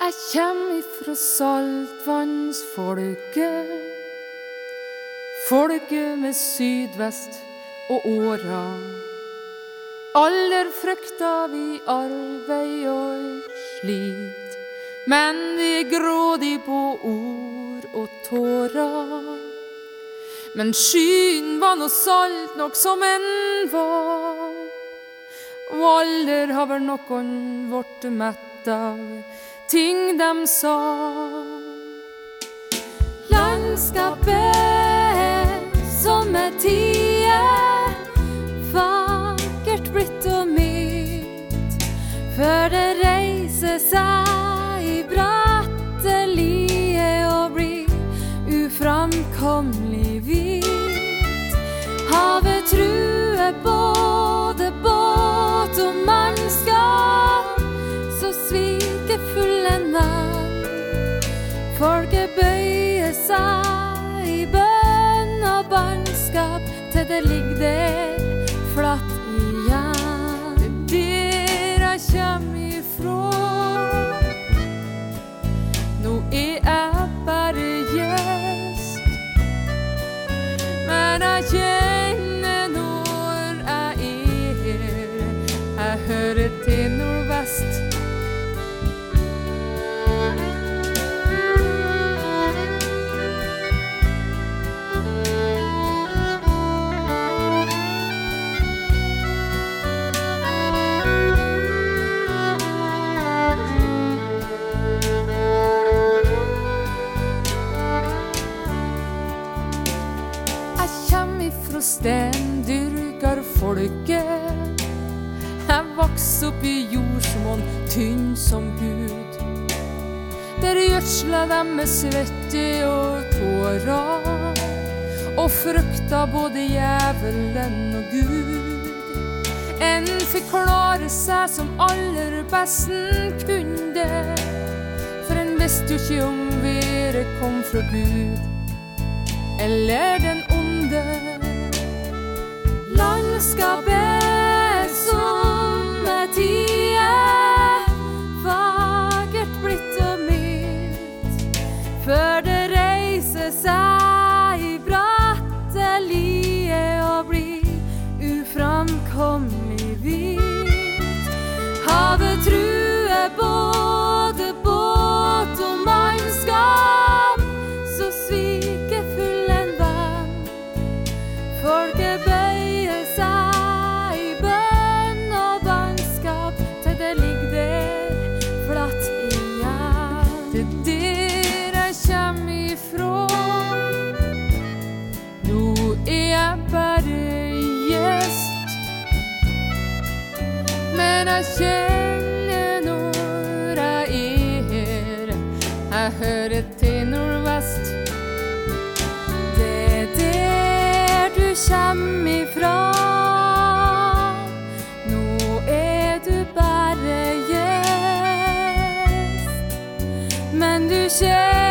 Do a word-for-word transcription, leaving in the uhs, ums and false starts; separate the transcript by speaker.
Speaker 1: Jeg kjem ifra saltvannsfolket, folket med sydvest og åra. Aller frykta vi arbeid og slit, men vi er grådig på ord og tårer. Men skyen var nå salt nok som en var, og aldri har vel noen vårt mett av ting dem sa. Landskapet som er tie, vakkert blitt og mitt, før det reiser seg i bratte lie og blir uframkommelig hvit. Havet truer både båt og mannskap, så svikefull en vann. Folket bøyer seg i bønn og bannskap til det ligger der flatt igjen. Det der jeg kjem ifra, nå er jeg bare gjest, men jeg kjenner når jeg er her, jeg hører til nordvest. Stendyrker folket, jeg vaks opp i jord som en tynn som hud. Der gjødsla dem med svette og tårer, og frykta både djevelen og Gud. En fikk klare seg som aller besten kunde, for en visste jo ikke om været kom fra Gud eller den onde. Landskapet som er tie, vakkert blitt og mitt, før det reiser seg i bratte lie og blir uframkommelig hvit. Havet truer både båt og mannskap, så svikefull en vann. Folket bøyer seg i bønn og bannskap til det ligger der flatt igjen. Det der jeg kjem ifra, nå er jeg bare gjest, men jeg kjenner når jeg er her, jeg hører til nordvest. Det der du kjem ifra, nå er du bare gjest, men du kjenner